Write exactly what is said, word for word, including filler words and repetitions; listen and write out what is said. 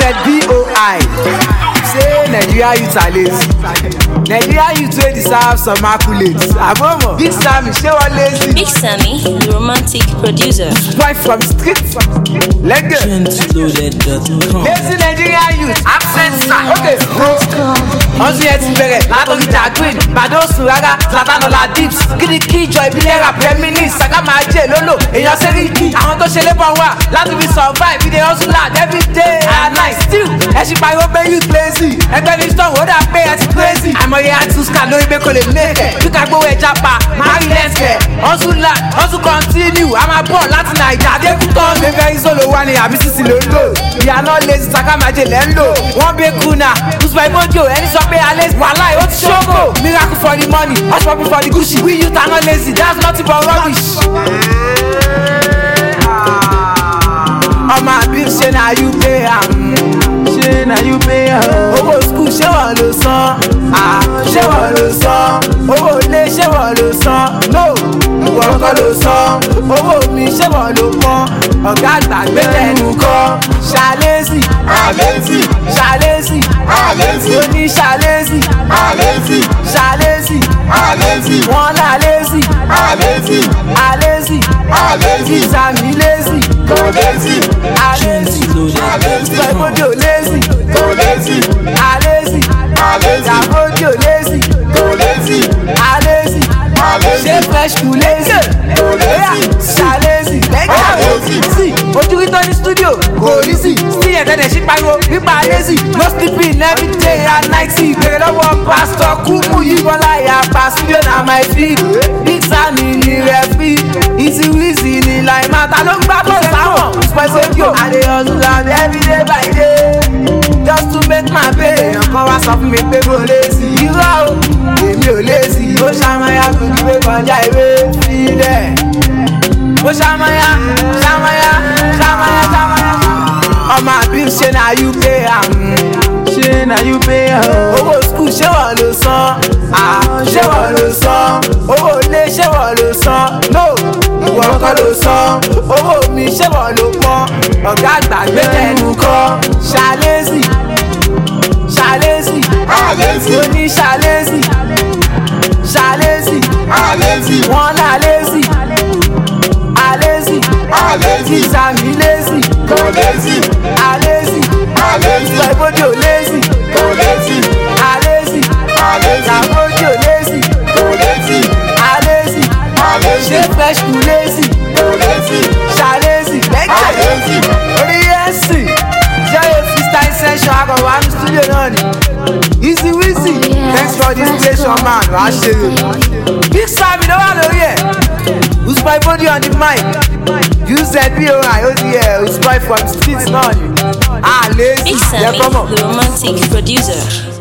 B O I. Say Nigeria youth are lazy. Nigeria youth wey deserve some accolades. Abomo, Big Sammy, ṣé wọ́n lazy? Big Sammy, the romantic producer. Boy from street. Lego. Lazy Nigeria youth. Absent side. Okay. Ọ̀sùn yẹn ti bẹ̀rẹ̀ látọ̀rí Jagrin, Badosu rárá, Zlatanola Dips, Kiriki Joy ìbílẹ̀ rap reminisce, Saka máa jẹ́ lólò, èèyàn sẹ́ríkì. Àwọn tó ṣe labour wà láti fi survive, we dey hustle hard every day and night. Still, ẹ ṣì pariwo pé youth lazy. Ẹgbẹ́ ní stone, ó dà pé ẹ ti crazy. Àìmọye àtúnṣe lórí pé kò lè make it. Kíkà gbówó ẹja pa, máa rí lẹ́sẹ̀. Hustle hard, hustle continue, a máa bọ̀ láti Naija. Adékútọ́ mi fẹ́ ìṣòro wa ni àbí sísì ló ń lò. Ìyànà lazy, Saka máa jẹ lẹ́ ń lò. Wọ́n bẹ kùnà, Usman Ibojo, ẹni sọ pé alẹ́ wàhálà ó ti ṣókò. Miracle for the money, hush puppy for the Gucci. We youth are not lazy, that's nothing but rubbish. Ọmọ àbí ṣe na you pay am. Ṣé na you pay am. Owó school ṣé wọ́n ló san? Ṣé wọ́n ló san? Owó ilé ṣé wọ́n ló san? No, ìwọ kọ́ ló san. Owó mi ṣé wọ́n ló pọ́n? Ọ̀gá àgbà gbé lẹ́nu kọ́. Ṣàlẹ́sì. Àlẹ́sì. Ṣàlẹ́sì. Àlẹ́sì. Oní ṣàlẹ́sì. Àlẹ́sì. Ṣàlẹ́sì. Àlẹ́sì. Wọ́n lá lẹ́sì. Àlẹ́sì. Àlẹ́sì. Àlẹ́sì. Ìsàmì lẹ́sì. Kò lẹ́sì. Àlẹ́sì. Àlẹ́sì. Ìsàmójò lẹ́sì. Kò lẹ́sì. Àlẹ́sì. Àlẹ́sì. Ìsàmójò lẹ́sì. Kò lẹ́sì. Àlẹ́sì. Àlẹ́sì. Ṣé fresh kù lẹ́sì? Kò lẹ́sì. Ṣàlẹ́sì. Àlẹ́sì. Sí, ojú rí tó ní studio. Kò rí sí. Sí ẹ̀tẹ̀dẹ̀ sí pariwo nípa àlẹ́sì. No sleeping every day and night. Ìbéèrè lọ́wọ́ Pastor Kumu Yíbọ́lá Ìyàpá studio na my feed. Big Sammy ni rẹ̀fí. Easy Wizzy ni Laima. Ta ló ń gbá bọ́ọ̀lù sáwọn? Spẹ́sẹ̀kìó. I dey hustle hard every day by day. Just to make my pay. Èèyàn kan wá sọ fún mi pé mo lazy. Irọ́ o, èmi ò lazy. Ó ṣàmáyà kò ní pé kọjá ìwé fílẹ̀. Ó ṣàmáyà, ṣàmáyà, ṣàmáyà, ṣàmáyà. Ọmọ àbí ṣe na you pay am. Ṣé na you pay am. Owó school ṣé wọ́n ló san? Ṣé wọ́n ló san? Owó ilé ṣé wọ́n ló san? No, ìwọ kọ́ ló san. Owó mi ṣé wọ́n ló pọ́n? Ọ̀gá àgbà gbé lẹ́nu kọ́. Ṣàlẹ́sì. Ṣàlẹ́sì. Àlẹ́sì. Oní ṣàlẹ́sì. Ṣàlẹ́sì. Àlẹ́sì. Wọ́n lá lẹ́sì. Àlẹ́sì. Àlẹ́sì. Ìsàmì lẹ́sì. Kò lẹ́sì. Àlẹ́sì. Àlẹ́sì. Ìsàmójò lẹ́sì. Kò lẹ́sì. Àlẹ́sì. Àlẹ́sì. Ìsàmójò lẹ́sì. Kò lẹ́sì. Àlẹ́sì. Àlẹ́sì. Ṣé fresh kù lẹ́sì? Kò lẹ́sì. Ṣàlẹ́sì. Àlẹ́sì. Orí ẹ̀sìn. Jẹ́yẹ freestyle session àkọ́wá ní studio náà ni. Easy Wizzy. Thanks for the inspiration man. Wàá ṣe é. Big Sammy ló wà lórí ẹ̀. Usman Ibojo on the mic. U Z B O I ó ti yẹ Usman from street náà ni. Ah, lazy. Big Yẹ Sammy, kọ́mọ̀. the romantic producer.